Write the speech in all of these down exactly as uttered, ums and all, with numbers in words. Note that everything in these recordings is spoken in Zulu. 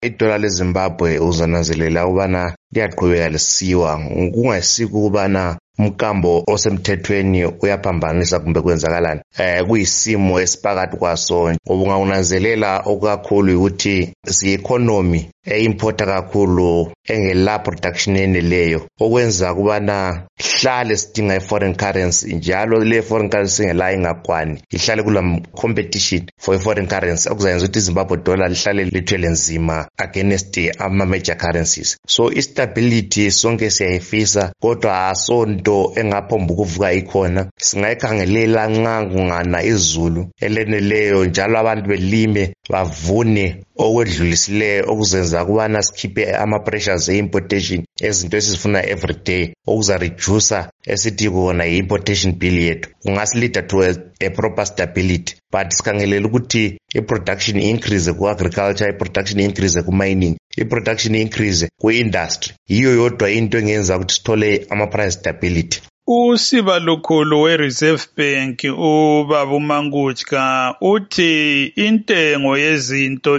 idola leZimbabwe uzonanzelela ubana liyaqhubeka lisiwa kungasiko ukubana umkambo osemthethweni uyaphambanisa kumbe kwenzakalani. Eh kuyisimo esiphakathi kwaso. Ubungakunanzelela okukakhulu ukuthi si-economy e-importa kakhulu engela production eneleyo okwenza kubana hlale sidinga i-foreign currency njalo le foreign currency ngela ingakwani ihlale kula competition for i-foreign currency okuzayenza ukuthi iZimbabwe dollar lihlale lithwele nzima against ama major currencies. So istability sonke siyayifisa kodwa asonto engaphomba ukuvuka ikhona. Singayikhangelela nxa kungana izulu eleneleyo njalo abantu belime bavune okwedlulisileyo okuzenza kubana sikhiphe ama pressures e-importation ezinto esizifuna every day okuza reducer esithi kona i-importation bill yethu kungasilida to a, a proper stability. But sikhangelela ukuthi i-production increase ku-agriculture, i-production increase ku-mining, i-production increase ku-industry. Yiyo yodwa into engenza ukuthi sithole ama-price stability. Usiba lukhulu we-Reserve Bank ubaba uMangutshka uthi intengo yezinto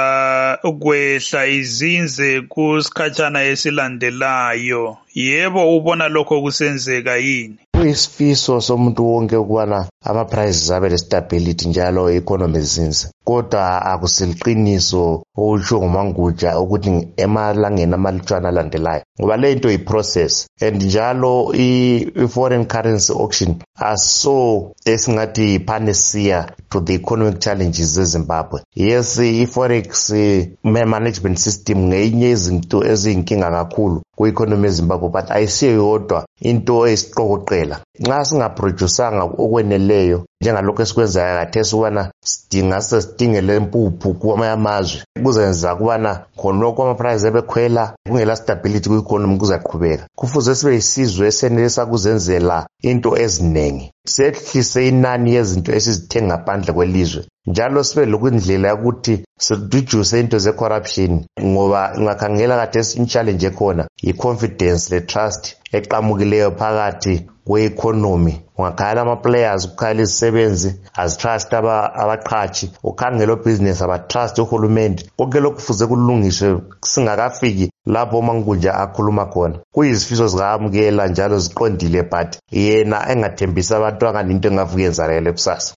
iza ukwehla izinze kusikhatshana esilandelayo. Yebo ubona lokho kusenzeka yini? Kuyisifiso somuntu wonke ukubana ama-prices abe le-stability njalo i-economy izinze. Kodwa akusiliqiniso okusho nguMangutshka ukuthi emalangeni amalutshwana alandelayo. Ngoba le into i-process and njalo i-foreign currency auction aso esingathi i-panacea to the economic challenges zeZimbabwe. Yes, i-forex management system ngeyinye izinto eziyinkinga kakhulu ku-economy yeZimbabwe but ayisiyo yodwa into esiqokoqela. Nxa singaproducanga okweneleyo njengalokho esikwenzayo khathesi ukubana sidinga sesidingele impuphu kwamanye amazwe kuzenza kubana khonokho ama-price ebekhwela kungela stability ku-economy kuzaqhubeka. Kufuze sibe yisizwe esenelisa kuzenzela into ezinengi, sehlise inani yezinto esizithenga ngaphandle kwelizwe njalo sibe lokundlela ukuthi sireduce into ze-corruption ngoba ungakhangela khathesi i-challenge ekhona yi-confidence le-trust eqamukileyo phakathi kwe-economy. Ungakhala ama-players ukukhala izisebenzi azitrust abaqhashi, ukhangela o-business abatrust uhulumende. Konke lokhu kufuze kulungiswe singakafiki lapho uMangutshka akhuluma khona. Kuyisifiso zikaMkela njalo ziqondile but yena engathembisa abantu angani into engavuka yenzakale kusasa.